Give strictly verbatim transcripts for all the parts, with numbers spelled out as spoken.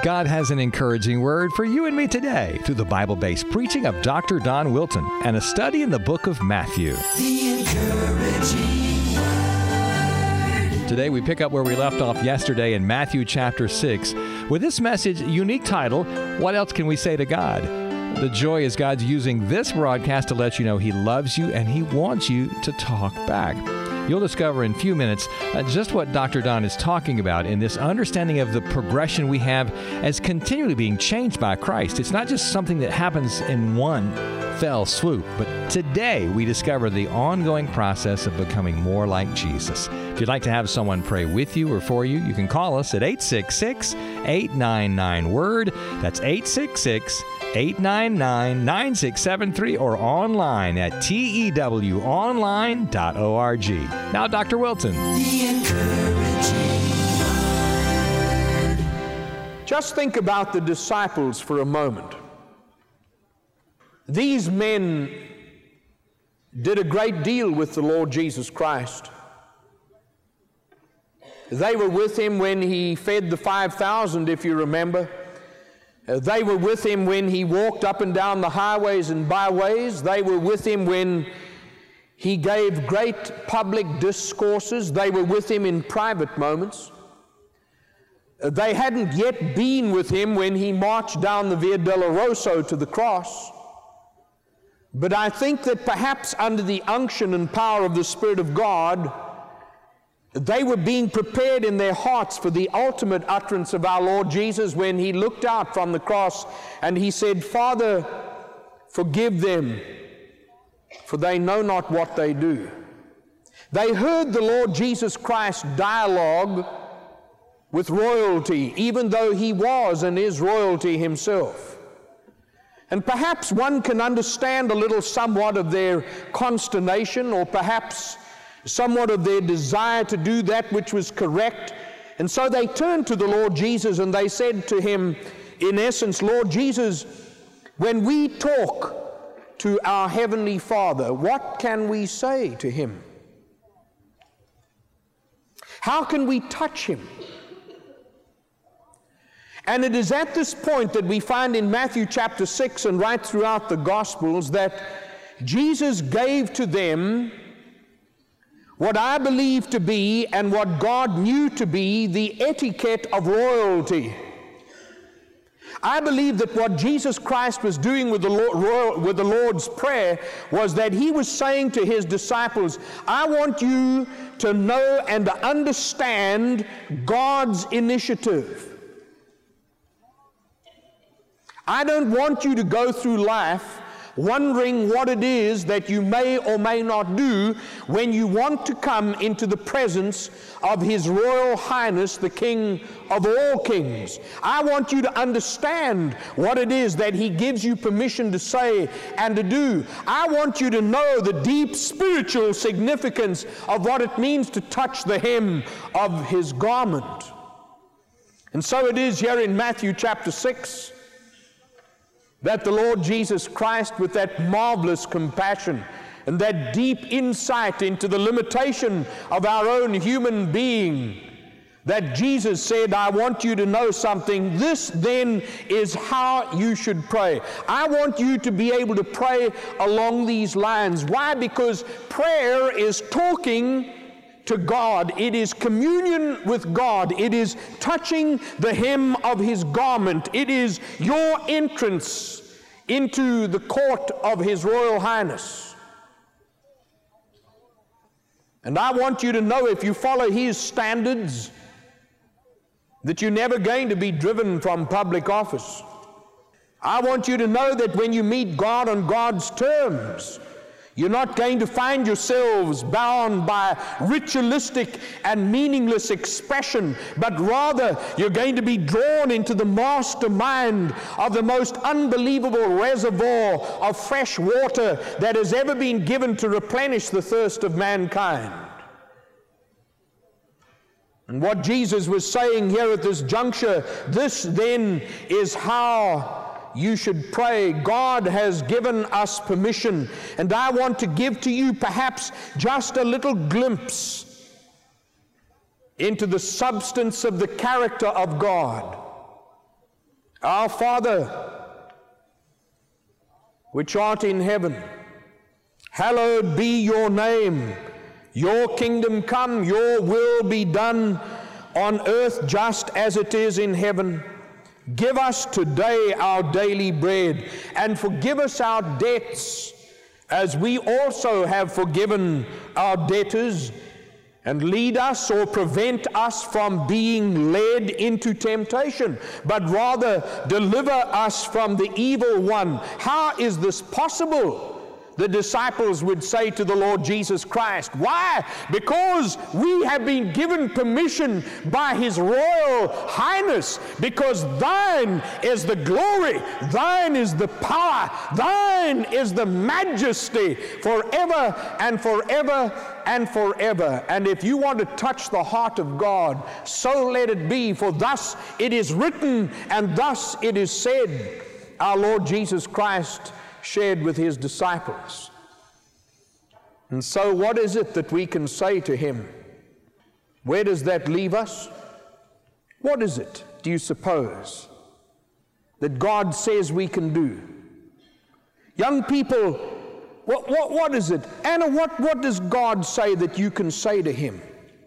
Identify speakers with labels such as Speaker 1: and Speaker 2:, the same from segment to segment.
Speaker 1: God has an encouraging word for you and me today through the Bible-based preaching of Doctor Don Wilton and a study in the book of Matthew.
Speaker 2: The encouraging word.
Speaker 1: Today we pick up where we left off yesterday in Matthew chapter six with this message, unique title, What Else Can We Say to God? The joy is God's using this broadcast to let you know He loves you and He wants you to talk back. You'll discover in a few minutes uh, just what Doctor Don is talking about in this understanding of the progression we have as continually being changed by Christ. It's not just something that happens in one fell swoop, but today we discover the ongoing process of becoming more like Jesus. If you'd like to have someone pray with you or for you, you can call us at eight six six, eight nine nine, W O R D. That's eight six six, eight nine nine, nine six seven three or online at T E W online dot org. Now, Doctor Wilton.
Speaker 2: The encouraging word.
Speaker 3: Just think about the disciples for a moment. These men did a great deal with the Lord Jesus Christ. They were with Him when He fed the five thousand, if you remember. Uh, they were with Him when He walked up and down the highways and byways. They were with Him when He gave great public discourses. They were with Him in private moments. Uh, they hadn't yet been with Him when He marched down the Via Dolorosa to the cross. But I think that perhaps under the unction and power of the Spirit of God, they were being prepared in their hearts for the ultimate utterance of our Lord Jesus when He looked out from the cross and He said, "Father, forgive them, for they know not what they do." They heard the Lord Jesus Christ dialogue with royalty, even though He was and is royalty Himself. And perhaps one can understand a little somewhat of their consternation, or perhaps somewhat of their desire to do that which was correct. And so they turned to the Lord Jesus and they said to Him, in essence, "Lord Jesus, when we talk to our Heavenly Father, what can we say to Him? How can we touch Him?" And it is at this point that we find in Matthew chapter six and right throughout the Gospels that Jesus gave to them what I believe to be and what God knew to be the etiquette of royalty. I believe that what Jesus Christ was doing with the, Lord, with the Lord's Prayer was that He was saying to His disciples, I want you to know and to understand God's initiative. I don't want you to go through life wondering what it is that you may or may not do when you want to come into the presence of His Royal Highness, the King of all kings. I want you to understand what it is that He gives you permission to say and to do. I want you to know the deep spiritual significance of what it means to touch the hem of His garment. And so it is here in Matthew chapter six that the Lord Jesus Christ, with that marvelous compassion and that deep insight into the limitation of our own human being, that Jesus said, I want you to know something. This then is how you should pray. I want you to be able to pray along these lines. Why? Because prayer is talking to God. It is communion with God. It is touching the hem of His garment. It is your entrance into the court of His Royal Highness. And I want you to know, if you follow His standards, that you're never going to be driven from public office. I want you to know that when you meet God on God's terms, you're not going to find yourselves bound by ritualistic and meaningless expression, but rather you're going to be drawn into the mastermind of the most unbelievable reservoir of fresh water that has ever been given to replenish the thirst of mankind. And what Jesus was saying here at this juncture, this then is how you should pray. God has given us permission, and I want to give to you perhaps just a little glimpse into the substance of the character of God. Our Father, which art in heaven, hallowed be your name. Your kingdom come, your will be done on earth just as it is in heaven. Give us today our daily bread, and forgive us our debts as we also have forgiven our debtors. And lead us or prevent us from being led into temptation, but rather deliver us from the evil one. How is this possible? The disciples would say to the Lord Jesus Christ. Why? Because we have been given permission by His Royal Highness, because thine is the glory, thine is the power, thine is the majesty forever and forever and forever. And if you want to touch the heart of God, so let it be, for thus it is written and thus it is said. Our Lord Jesus Christ shared with His disciples. And so what is it that we can say to Him? Where does that leave us? What is it, do you suppose, that God says we can do? Young people, what, what, what is it? Anna, what, what does God say that you can say to Him?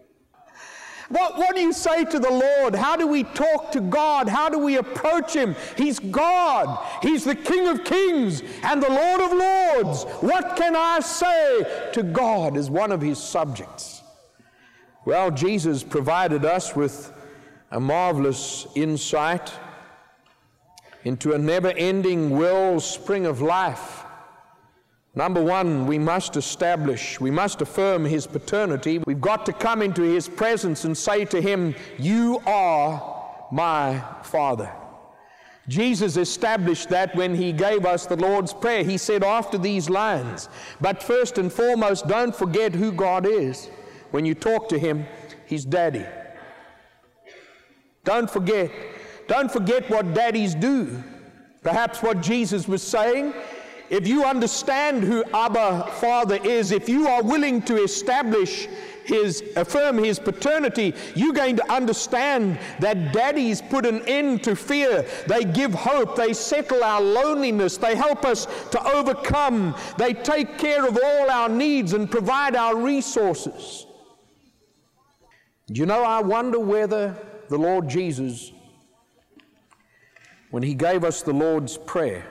Speaker 3: What, what do you say to the Lord? How do we talk to God? How do we approach Him? He's God. He's the King of Kings and the Lord of Lords. What can I say to God as one of His subjects? Well, Jesus provided us with a marvelous insight into a never-ending wellspring of life. Number one, we must establish, we must affirm His paternity. We've got to come into His presence and say to Him, you are my Father. Jesus established that when He gave us the Lord's Prayer. He said after these lines, but first and foremost, don't forget who God is. When you talk to Him, He's Daddy. Don't forget. Don't forget what daddies do. Perhaps what Jesus was saying, if you understand who Abba Father is, if you are willing to establish His, affirm His paternity, you're going to understand that daddies put an end to fear. They give hope. They settle our loneliness. They help us to overcome. They take care of all our needs and provide our resources. Do you know, I wonder whether the Lord Jesus, when He gave us the Lord's Prayer,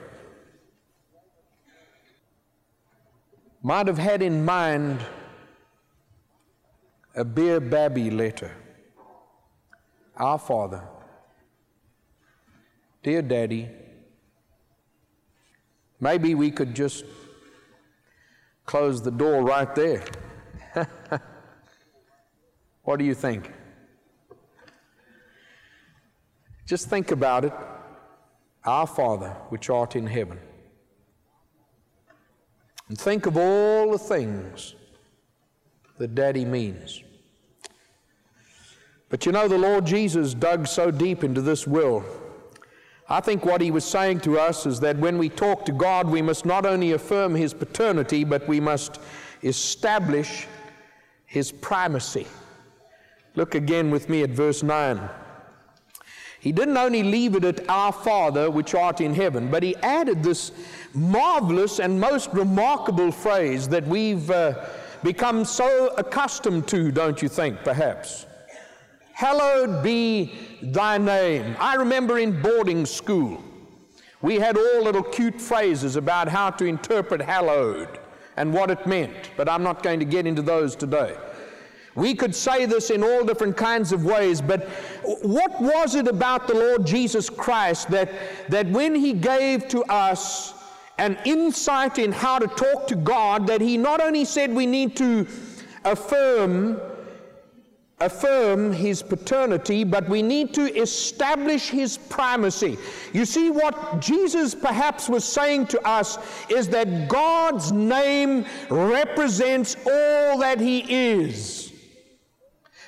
Speaker 3: might have had in mind a Beer Babby letter. Our Father, dear Daddy, maybe we could just close the door right there. What do you think? Just think about it. Our Father, which art in heaven. And think of all the things that Daddy means. But you know, the Lord Jesus dug so deep into this will. I think what He was saying to us is that when we talk to God, we must not only affirm His paternity, but we must establish His primacy. Look again with me at verse nine. He didn't only leave it at our Father which art in heaven, but He added this marvelous and most remarkable phrase that we've uh, become so accustomed to, don't you think, perhaps? Hallowed be thy name. I remember in boarding school, we had all little cute phrases about how to interpret hallowed and what it meant, but I'm not going to get into those today. We could say this in all different kinds of ways, but what was it about the Lord Jesus Christ that, that when He gave to us an insight in how to talk to God, that He not only said we need to affirm, affirm His paternity, but we need to establish His primacy. You see, what Jesus perhaps was saying to us is that God's name represents all that He is.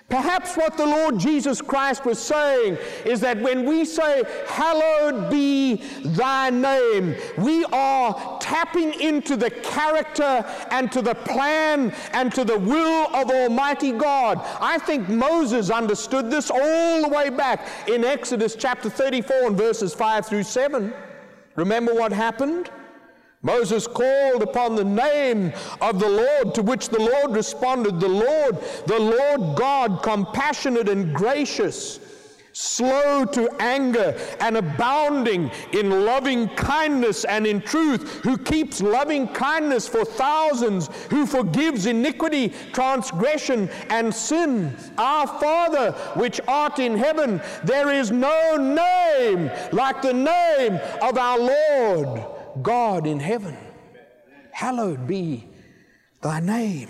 Speaker 3: Perhaps what the Lord Jesus Christ was saying is that when we say, hallowed be thy name, we are tapping into the character and to the plan and to the will of Almighty God. I think Moses understood this all the way back in Exodus chapter thirty-four and verses five through seven. Remember what happened? Moses called upon the name of the Lord, to which the Lord responded, the Lord, the Lord God, compassionate and gracious, slow to anger and abounding in loving kindness and in truth, who keeps loving kindness for thousands, who forgives iniquity, transgression, and sin. Our Father, which art in heaven, there is no name like the name of our Lord God in heaven. Hallowed be thy name.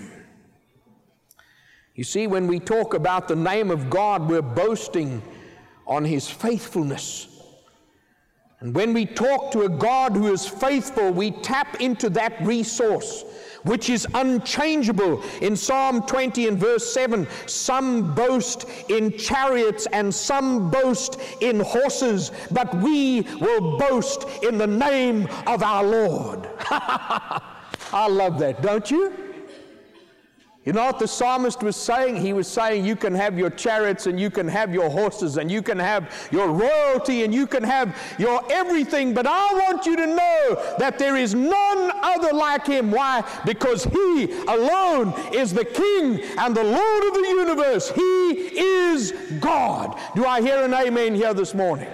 Speaker 3: You see, when we talk about the name of God, we're boasting on his faithfulness. And when we talk to a God who is faithful, we tap into that resource, which is unchangeable. In Psalm twenty and verse seven, some boast in chariots and some boast in horses, but we will boast in the name of our Lord. I love that, don't you? You know what the psalmist was saying? He was saying, you can have your chariots and you can have your horses and you can have your royalty and you can have your everything, but I want you to know that there is none other like him. Why? Because he alone is the King and the Lord of the universe. He is God. Do I hear an amen here this morning?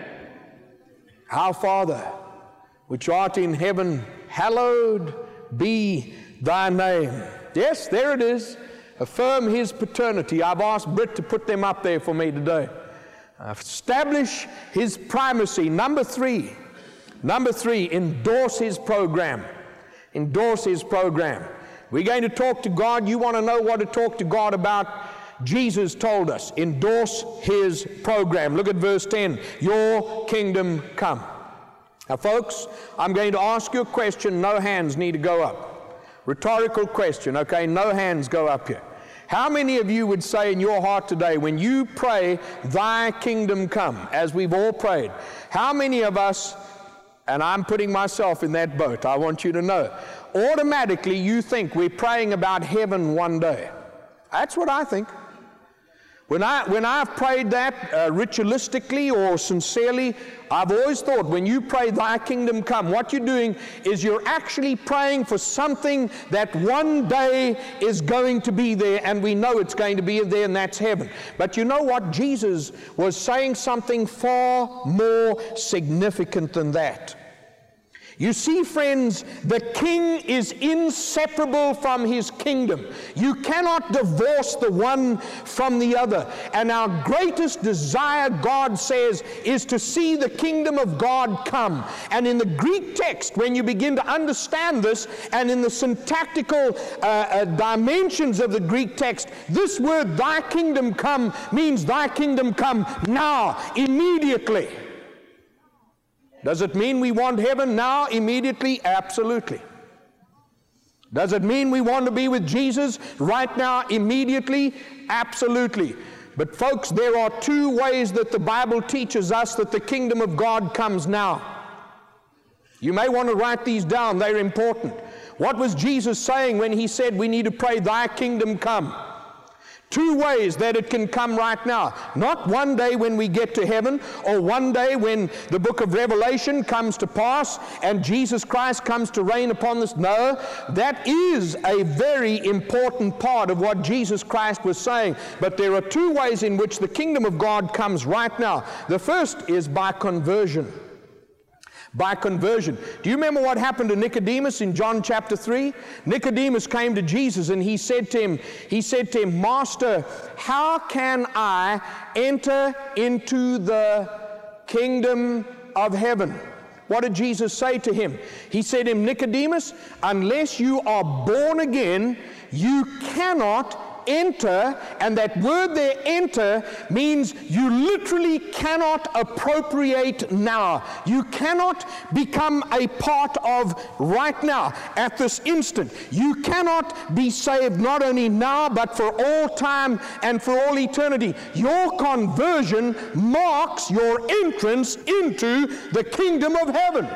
Speaker 3: Our Father, which art in heaven, hallowed be thy name. Yes, there it is. Affirm his paternity. I've asked Britt to put them up there for me today. Establish his primacy. Number three. Number three, endorse his program. Endorse his program. We're going to talk to God. You want to know what to talk to God about? Jesus told us, endorse his program. Look at verse ten. Your kingdom come. Now, folks, I'm going to ask you a question. No hands need to go up. Rhetorical question, okay? No hands go up here. How many of you would say in your heart today, when you pray, thy kingdom come, as we've all prayed, how many of us, and I'm putting myself in that boat, I want you to know, automatically you think we're praying about heaven one day? That's what I think. When, I, when I've prayed that uh, ritualistically or sincerely, I've always thought when you pray thy kingdom come, what you're doing is you're actually praying for something that one day is going to be there, and we know it's going to be there, and that's heaven. But you know what? Jesus was saying something far more significant than that. You see, friends, the king is inseparable from his kingdom. You cannot divorce the one from the other. And our greatest desire, God says, is to see the kingdom of God come. And in the Greek text, when you begin to understand this, and in the syntactical uh, uh, dimensions of the Greek text, this word, thy kingdom come, means thy kingdom come now, immediately. Does it mean we want heaven now, immediately? Absolutely. Does it mean we want to be with Jesus right now, immediately? Absolutely. But folks, there are two ways that the Bible teaches us that the kingdom of God comes now. You may want to write these down. They're important. What was Jesus saying when he said we need to pray, thy kingdom come? Two ways that it can come right now. Not one day when we get to heaven, or one day when the book of Revelation comes to pass and Jesus Christ comes to reign upon this. No, that is a very important part of what Jesus Christ was saying. But there are two ways in which the kingdom of God comes right now. The first is by conversion. By conversion. Do you remember what happened to Nicodemus in John chapter three? Nicodemus came to Jesus and he said to him, he said to him, Master, how can I enter into the kingdom of heaven? What did Jesus say to him? He said to him, Nicodemus, unless you are born again, you cannot enter, and that word there, enter, means you literally cannot appropriate now. You cannot become a part of right now, at this instant. You cannot be saved not only now, but for all time and for all eternity. Your conversion marks your entrance into the kingdom of heaven.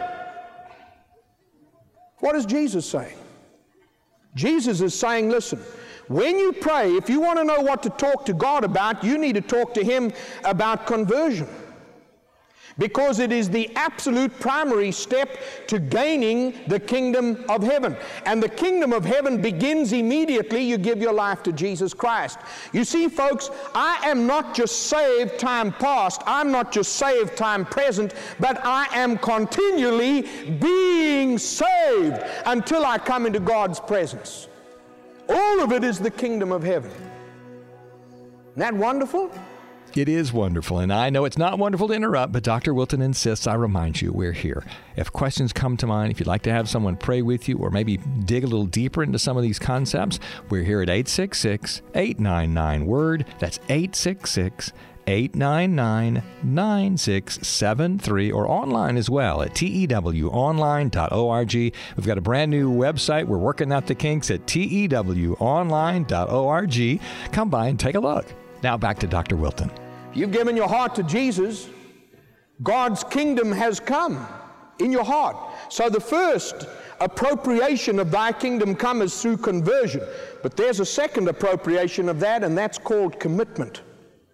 Speaker 3: What is Jesus saying? Jesus is saying, listen, when you pray, if you want to know what to talk to God about, you need to talk to Him about conversion. Because it is the absolute primary step to gaining the kingdom of heaven. And the kingdom of heaven begins immediately you give your life to Jesus Christ. You see, folks, I am not just saved time past, I'm not just saved time present, but I am continually being saved until I come into God's presence. All of it is the kingdom of heaven. Isn't that wonderful?
Speaker 1: It is wonderful, and I know it's not wonderful to interrupt, but Doctor Wilton insists I remind you we're here. If questions come to mind, if you'd like to have someone pray with you or maybe dig a little deeper into some of these concepts, we're here at eight six six, eight nine nine, WORD. That's eight six six, eight nine nine, nine six seven three, or online as well at T E W online dot org. We've got a brand new website. We're working out the kinks at T E W online dot org. Come by and take a look. Now back to Doctor Wilton.
Speaker 3: You've given your heart to Jesus. God's kingdom has come in your heart. So the first appropriation of thy kingdom come is through conversion. But there's a second appropriation of that, and that's called commitment.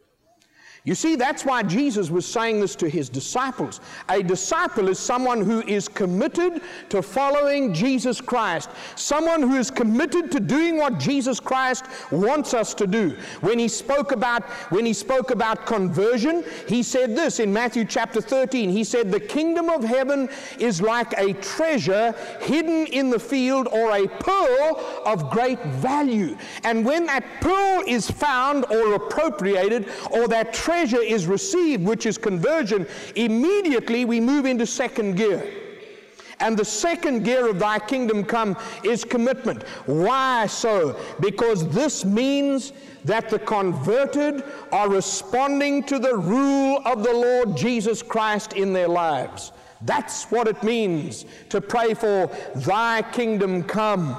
Speaker 3: You see, that's why Jesus was saying this to his disciples. A disciple is someone who is committed to following Jesus Christ. Someone who is committed to doing what Jesus Christ wants us to do. When he spoke about, when he spoke about conversion, he said this in Matthew chapter thirteen. He said, the kingdom of heaven is like a treasure hidden in the field, or a pearl of great value. And when that pearl is found or appropriated, or that treasure treasure is received, which is conversion, immediately we move into second gear. And the second gear of thy kingdom come is commitment. Why so? Because this means that the converted are responding to the rule of the Lord Jesus Christ in their lives. That's what it means to pray for thy kingdom come.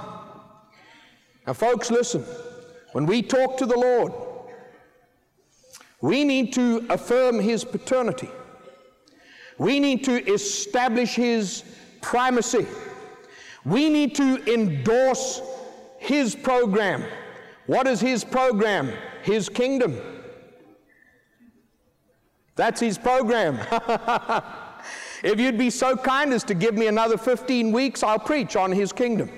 Speaker 3: Now folks, listen. When we talk to the Lord, we need to affirm His paternity. We need to establish His primacy. We need to endorse His program. What is His program? His kingdom. That's His program. If you'd be so kind as to give me another fifteen weeks, I'll preach on His kingdom.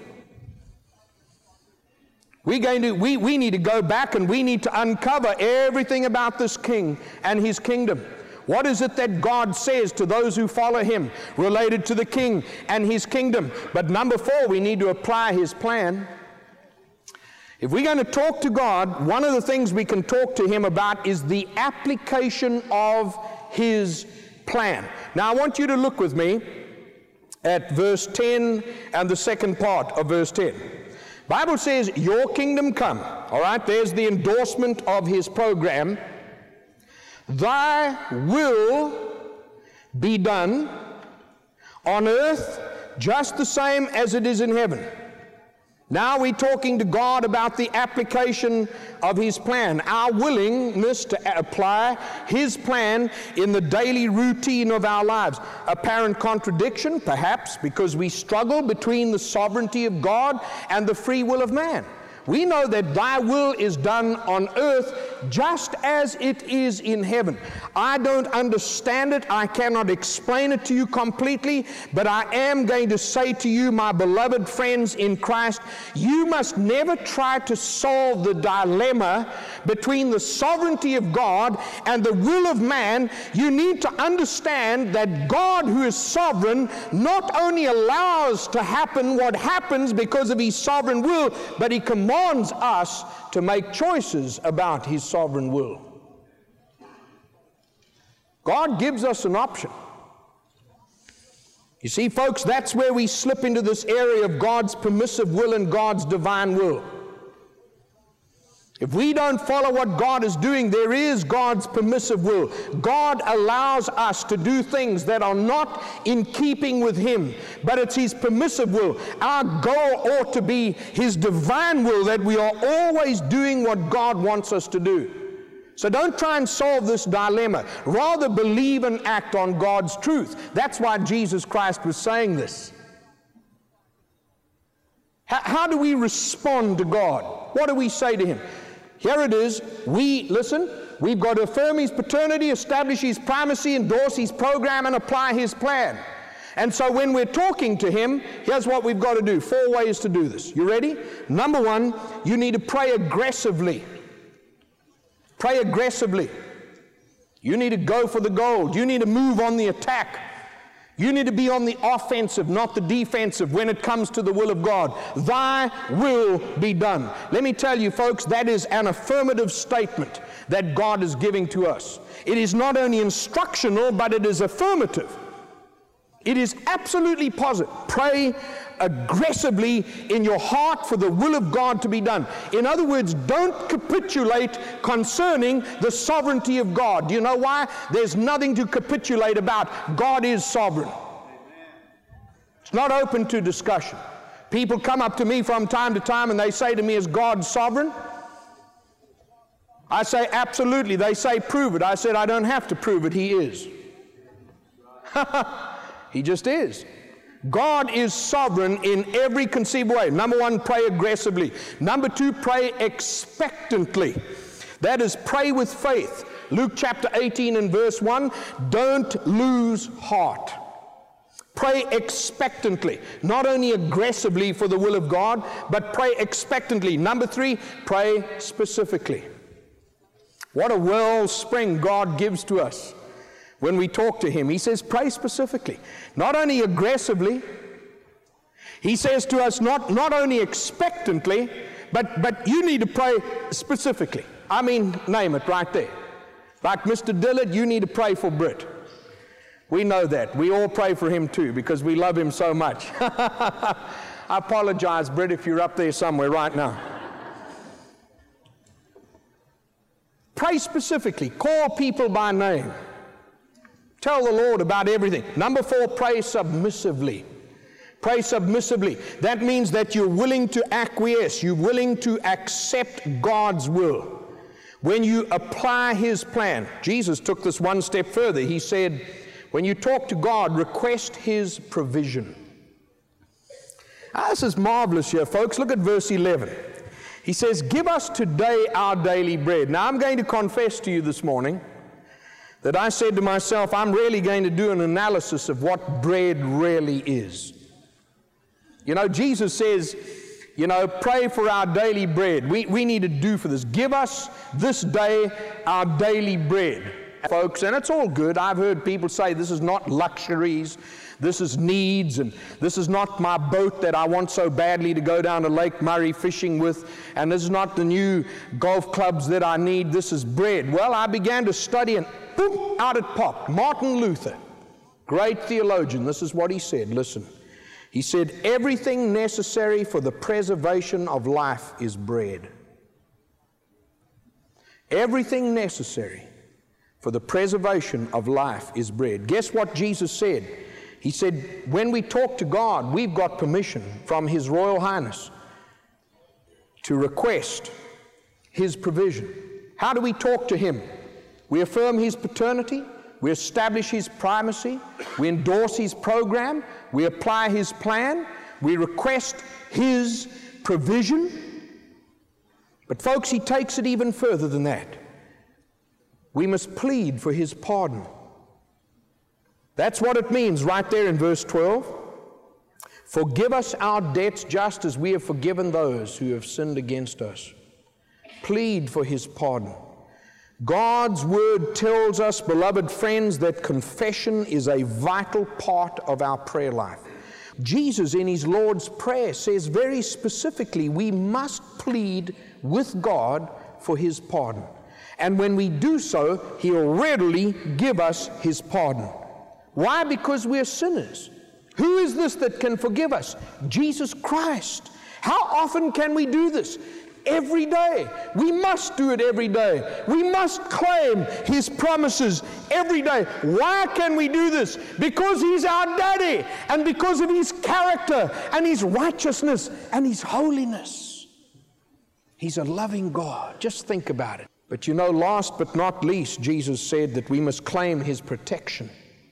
Speaker 3: We're going to, we, we need to go back and we need to uncover everything about this king and his kingdom. What is it that God says to those who follow him related to the king and his kingdom? But number four, we need to apply his plan. If we're going to talk to God, one of the things we can talk to him about is the application of his plan. Now I want you to look with me at verse ten and the second part of verse ten. Bible says, your kingdom come. All right, there's the endorsement of his program. Thy will be done on earth just the same as it is in heaven. Now we're talking to God about the application of his plan, our willingness to apply his plan in the daily routine of our lives. Apparent contradiction, perhaps, because we struggle between the sovereignty of God and the free will of man. We know that thy will is done on earth just as it is in heaven. I don't understand it. I cannot explain it to you completely, but I am going to say to you, my beloved friends in Christ, you must never try to solve the dilemma between the sovereignty of God and the will of man. You need to understand that God, who is sovereign, not only allows to happen what happens because of his sovereign will, but he commands us to make choices about his sovereign will. God gives us an option. You see, folks, that's where we slip into this area of God's permissive will and God's divine will. If we don't follow what God is doing, there is God's permissive will. God allows us to do things that are not in keeping with Him, but it's His permissive will. Our goal ought to be His divine will, that we are always doing what God wants us to do. So don't try and solve this dilemma. Rather believe and act on God's truth. That's why Jesus Christ was saying this. How, how do we respond to God? What do we say to Him? Here it is. We, listen, we've got to affirm His paternity, establish His primacy, endorse His program, and apply His plan. And so when we're talking to Him, here's what we've got to do. Four ways to do this. You ready? Number one, you need to pray aggressively. Pray aggressively. You need to go for the gold. You need to move on the attack. You need to be on the offensive, not the defensive, when it comes to the will of God. Thy will be done. Let me tell you, folks, that is an affirmative statement that God is giving to us. It is not only instructional, but it is affirmative. It is absolutely positive. Pray aggressively in your heart for the will of God to be done. In other words, don't capitulate concerning the sovereignty of God. Do you know why? There's nothing to capitulate about. God is sovereign. It's not open to discussion. People come up to me from time to time and they say to me, is God sovereign? I say, absolutely. They say, prove it. I said, I don't have to prove it. He is. He just is. God is sovereign in every conceivable way. Number one, pray aggressively. Number two, pray expectantly. That is, pray with faith. Luke chapter eighteen and verse one, don't lose heart. Pray expectantly. Not only aggressively for the will of God, but pray expectantly. Number three, pray specifically. What a wellspring God gives to us. When we talk to Him, He says, pray specifically. Not only aggressively, He says to us, not, not only expectantly, but, but you need to pray specifically. I mean, name it right there. Like Mister Dillard, you need to pray for Britt. We know that. We all pray for him too, because we love him so much. I apologize, Britt, if you're up there somewhere right now. Pray specifically. Call people by name. Tell the Lord about everything. Number four, pray submissively. Pray submissively. That means that you're willing to acquiesce. You're willing to accept God's will. When you apply His plan, Jesus took this one step further. He said, when you talk to God, request His provision. Ah, this is marvelous here, folks. Look at verse eleven. He says, give us today our daily bread. Now, I'm going to confess to you this morning that I said to myself, I'm really going to do an analysis of what bread really is. You know, Jesus says, you know, pray for our daily bread. We, we need to do for this. Give us this day our daily bread, folks. And it's all good. I've heard people say this is not luxuries. This is needs, and this is not my boat that I want so badly to go down to Lake Murray fishing with, and this is not the new golf clubs that I need. This is bread. Well, I began to study, and boom, out it popped. Martin Luther, great theologian, this is what he said. Listen. He said, everything necessary for the preservation of life is bread. Everything necessary for the preservation of life is bread. Guess what Jesus said? He said, when we talk to God, we've got permission from His Royal Highness to request His provision. How do we talk to Him? We affirm His paternity. We establish His primacy. We endorse His program. We apply His plan. We request His provision. But folks, He takes it even further than that. We must plead for His pardon. That's what it means right there in verse twelve. Forgive us our debts just as we have forgiven those who have sinned against us. Plead for His pardon. God's Word tells us, beloved friends, that confession is a vital part of our prayer life. Jesus in His Lord's Prayer says very specifically we must plead with God for His pardon. And when we do so, He'll readily give us His pardon. Why? Because we're sinners. Who is this that can forgive us? Jesus Christ. How often can we do this? every day. We must do it every day. We must claim His promises every day. Why can we do this? Because He's our daddy, and because of His character and His righteousness and His holiness. He's a loving God. Just think about it. But you know, last but not least, Jesus said that we must claim His protection.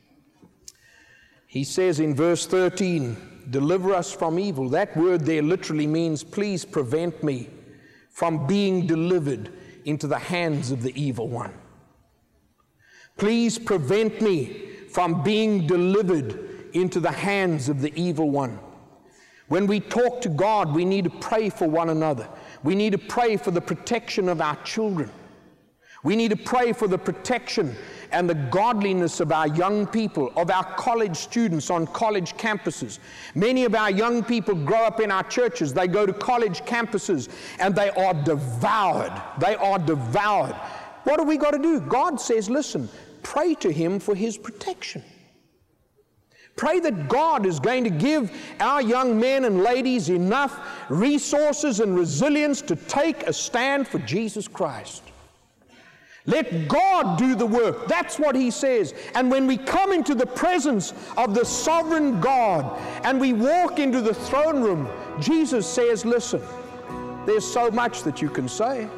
Speaker 3: He says in verse thirteen, deliver us from evil. That word there literally means, please prevent me from being delivered into the hands of the evil one. Please prevent me from being delivered into the hands of the evil one. When we talk to God, we need to pray for one another. We need to pray for the protection of our children. We need to pray for the protection and the godliness of our young people, of our college students on college campuses. Many of our young people grow up in our churches. They go to college campuses and they are devoured. They are devoured. What have we got to do? God says, listen, pray to Him for His protection. Pray that God is going to give our young men and ladies enough resources and resilience to take a stand for Jesus Christ. Let God do the work. That's what He says. And when we come into the presence of the sovereign God and we walk into the throne room, Jesus says, listen, there's so much that you can say.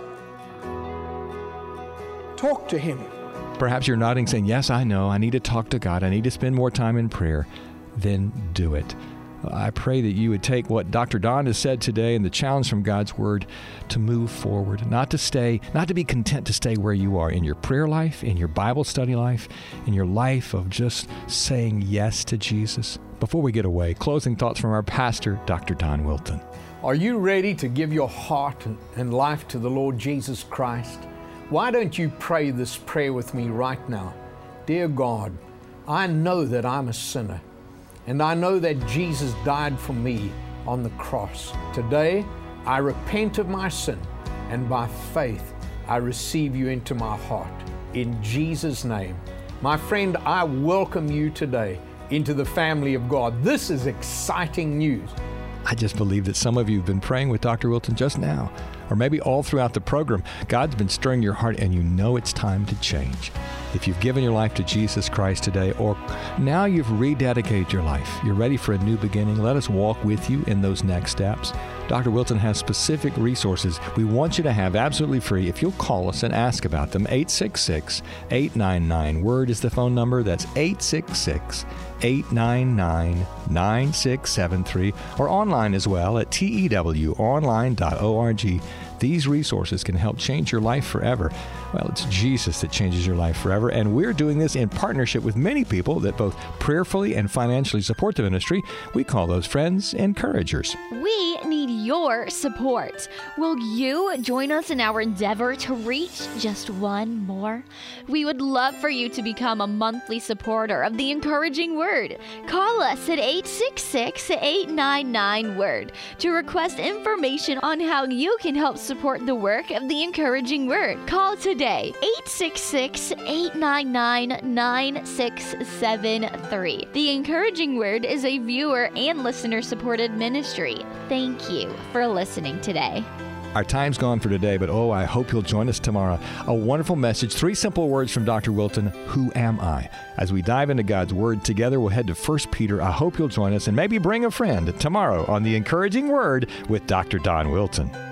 Speaker 3: Talk to Him.
Speaker 1: Perhaps you're nodding saying, yes, I know. I need to talk to God. I need to spend more time in prayer. Then do it. I pray that you would take what Doctor Don has said today and the challenge from God's Word to move forward, not to stay, not to be content to stay where you are in your prayer life, in your Bible study life, in your life of just saying yes to Jesus. Before we get away, closing thoughts from our pastor, Doctor Don Wilton.
Speaker 3: Are you ready to give your heart and life to the Lord Jesus Christ? Why don't you pray this prayer with me right now? Dear God, I know that I'm a sinner. And I know that Jesus died for me on the cross. Today, I repent of my sin, and by faith, I receive you into my heart. In Jesus' name. My friend, I welcome you today into the family of God. This is exciting news.
Speaker 1: I just believe that some of you have been praying with Doctor Wilton just now, or maybe all throughout the program. God's been stirring your heart, and you know it's time to change. If you've given your life to Jesus Christ today, or now you've rededicated your life, you're ready for a new beginning, let us walk with you in those next steps. Doctor Wilton has specific resources we want you to have absolutely free if you'll call us and ask about them. eight six six, eight nine nine, WORD is the phone number. That's eight six six, eight nine nine, nine six seven three, or online as well at T E W online dot org. These resources can help change your life forever. Well, it's Jesus that changes your life forever, and we're doing this in partnership with many people that both prayerfully and financially support the ministry. We call those friends encouragers.
Speaker 4: We need your support. Will you join us in our endeavor to reach just one more? We would love for you to become a monthly supporter of the Encouraging Word. Call us at eight six six, eight nine nine, WORD to request information on how you can help support the work of the Encouraging Word. Call today, eight six six, eight nine nine, nine six seven three. The Encouraging Word is a viewer and listener-supported ministry. Thank you for listening today.
Speaker 1: Our time's gone for today, but oh, I hope you'll join us tomorrow. A wonderful message, three simple words from Doctor Wilton, who am I? As we dive into God's Word together, we'll head to First Peter. I hope you'll join us and maybe bring a friend tomorrow on The Encouraging Word with Doctor Don Wilton.